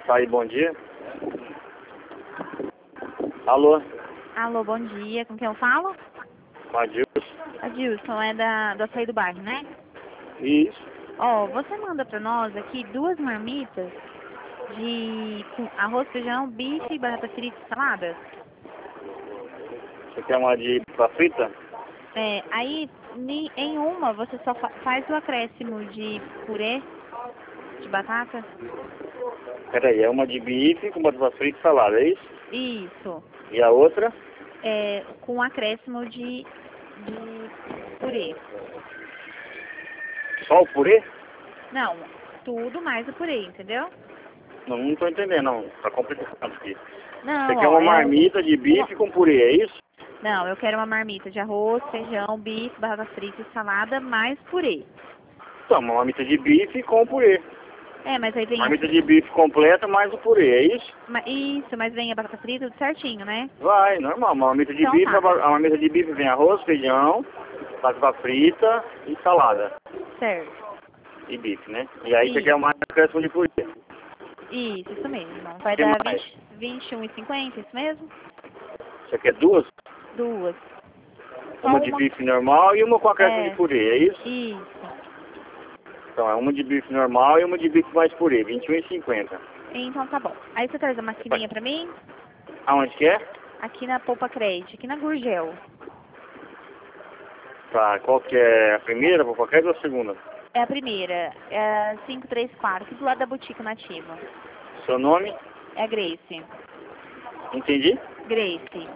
Açaí, bom dia. Alô, Alô, bom dia. Com quem eu falo? Adilson. Adilson, é do Açaí do Bairro, né? Isso. Ó, você manda pra nós aqui 2 marmitas com arroz, feijão, bife, batata frita e salada. Você quer uma de pra frita? Aí em uma você só faz o acréscimo de purê de batata. Peraí, é uma de bife com batata frita e salada, é isso? Isso. E a outra? Com acréscimo de purê. Só o purê? Não, tudo mais o purê, entendeu? Não tô entendendo, não. Tá complicado aqui. Não, Você quer ó, uma marmita de bife com purê, é isso? Não, eu quero uma marmita de arroz, feijão, bife, batata frita e salada, mais purê. Então, uma marmita de bife com purê. Mas aí vem Marmita de bife completa mais o purê, é isso? Isso, mas vem a batata frita tudo certinho, né? Vai, normal. Uma marmita de Então bife, tá. a marmita de bife vem arroz, feijão, batata frita e salada. Certo. E bife, né? E aí você Isso. quer uma acréscimo de purê. Isso mesmo. Vai Que dar mais? 21,50, isso mesmo? Você quer duas? 2. Só Uma de bife normal e uma com acréscimo de purê, é isso? Isso. Então, é uma de bife normal e uma de bife mais purê, R$21,50. Então tá bom. Aí você traz a maquininha pra mim? Aonde que é? Aqui na Poupa Crédito, aqui na Gurgel. Tá, qual que é a primeira, por qualquer ou a segunda? É a primeira, é a 534, aqui do lado da Boutique Nativa. Seu nome? É a Grace. Entendi? Grace.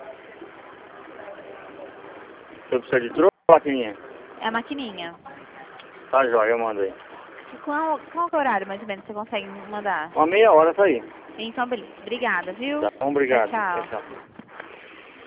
Você precisa de troco ou maquininha? É a maquininha. Tá, jóia, eu mando aí. Qual que é o horário, mais ou menos, você consegue mandar? Uma meia hora tá aí. Então, beleza. Obrigada, viu? Tá bom, obrigado. Tchau, Tchau, tchau. tchau.